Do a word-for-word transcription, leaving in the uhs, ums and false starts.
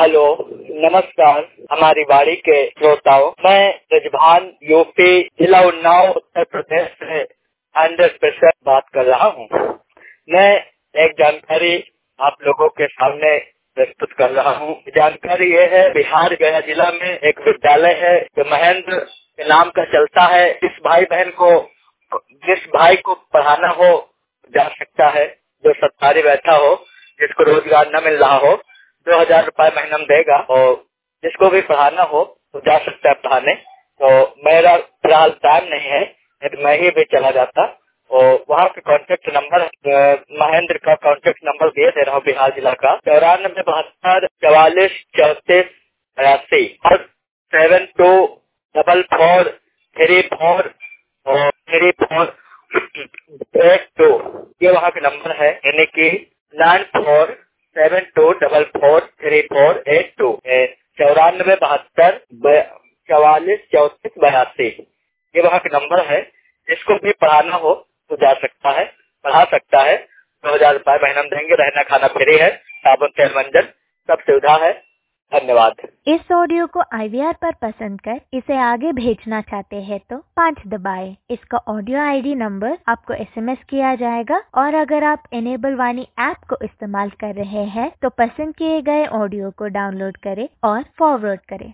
Hello, नमस्कार हमारी वाणी के श्रोताओं। मैं रजभान यूपी जिला उन्नाव उत्तर प्रदेश से हंड्रेड परसेंट बात कर रहा हूँ। मैं एक जानकारी आप लोगों के सामने प्रस्तुत कर रहा हूँ। जानकारी ये है, बिहार गया जिला में एक विद्यालय है जो महेंद्र के नाम का चलता है। जिस भाई बहन को जिस भाई को पढ़ाना हो जा सकता है, जो सरकारी बैठा हो, जिसको रोजगार न मिल रहा हो, दो हजार रुपए महीना में देगा और जिसको भी पढ़ाना हो तो जा सकता है पढ़ाने। तो मेरा फिलहाल टाइम नहीं है, यदि मैं ही भी चला जाता। और वहाँ के कॉन्टेक्ट नंबर, महेंद्र का कॉन्टेक्ट नंबर दे दे रहा हूँ, बिहार जिला का चौरानबे बहत्तर चवालीस चौतीस बयासी और seven two double four three four और थ्री फोर एट टू, ये वहाँ का नंबर है। यानी कि nine four seven two double four three four eight two चौरानबे बहत्तर चवालीस चौतीस बयासी, ये वहाँ का नंबर है। जिसको भी पढ़ाना हो तो जा सकता है, पढ़ा सकता है। दो हजार रुपए महीना में देंगे, रहना खाना फ्री है, साबुन तेल मंजन सब सुविधा है। धन्यवाद। इस ऑडियो को आई वी आर पर पसंद कर इसे आगे भेजना चाहते हैं तो पाँच दबाएं। इसका ऑडियो आई डी नंबर आपको एस एम एस किया जाएगा और अगर आप इनेबल वाणी ऐप को इस्तेमाल कर रहे हैं तो पसंद किए गए ऑडियो को डाउनलोड करें और फॉरवर्ड करें।